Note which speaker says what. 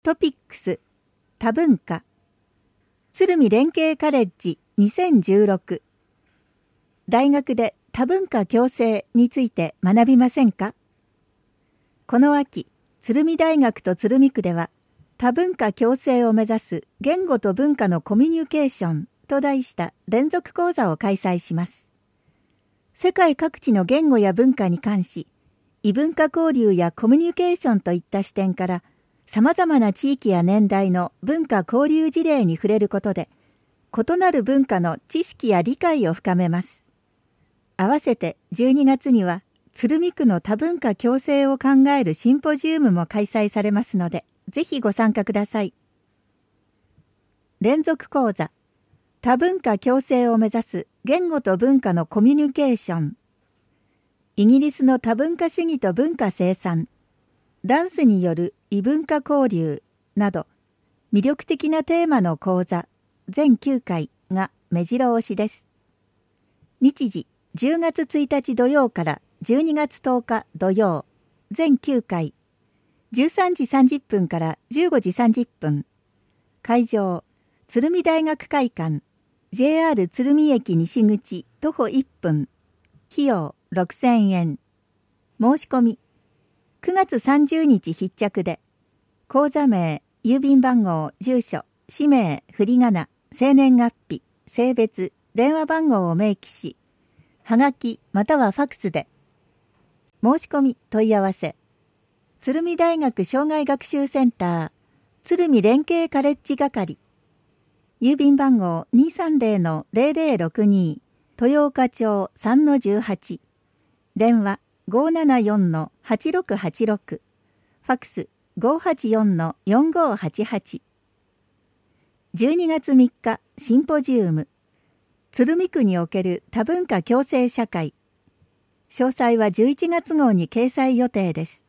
Speaker 1: トピックス多文化鶴見連携カレッジ2016大学で多文化共生について学びませんか？この秋、鶴見大学と鶴見区では多文化共生を目指す言語と文化のコミュニケーションと題した連続講座を開催します。世界各地の言語や文化に関し、異文化交流やコミュニケーションといった視点から様々な地域や年代の文化交流事例に触れることで、異なる文化の知識や理解を深めます。合わせて12月には、鶴見区の多文化共生を考えるシンポジウムも開催されますので、ぜひご参加ください。連続講座、多文化共生を目指す言語と文化のコミュニケーション。イギリスの多文化主義と文化生産、ダンスによる異文化交流など、魅力的なテーマの講座、全9回が目白押しです。日時、10月1日土曜から12月10日土曜、全9回、13時30分から15時30分。会場、鶴見大学会館、JR 鶴見駅西口徒歩1分。費用6000円。申し込み、9月30日必着で、口座名、郵便番号、住所、氏名、振り仮名、生年月日、性別、電話番号を明記し、はがきまたはファクスで。申し込み問い合わせ。鶴見大学障害学習センター、鶴見連携カレッジ係。郵便番号 230-0062、豊岡町 3-18。電話574-8686。ファクス584-4588。12月3日シンポジウム。鶴見区における多文化共生社会。詳細は11月号に掲載予定です。